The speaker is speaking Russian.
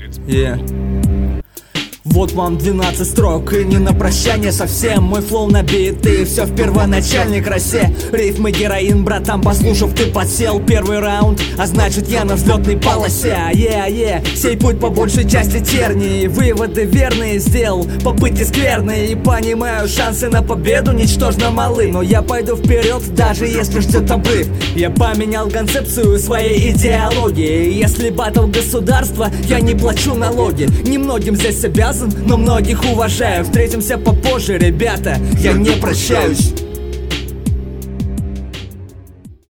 Yeah. Вот вам 12 строк, и не на прощание совсем. Мой флоу набитый, все в первоначальной красе. Рифмы героин, братан, послушав, ты подсел. Первый раунд, а значит я на взлетной полосе. Сей путь по большей части тернии. Выводы верные сделал, попытки скверные. И понимаю, шансы на победу ничтожно малы. Но я пойду вперед, даже если ждет обрыв. Я поменял концепцию своей идеологии. Если батл государства, я не плачу налоги. Немногим здесь обязан, но многих уважаю. Встретимся попозже, ребята, я не прощаюсь.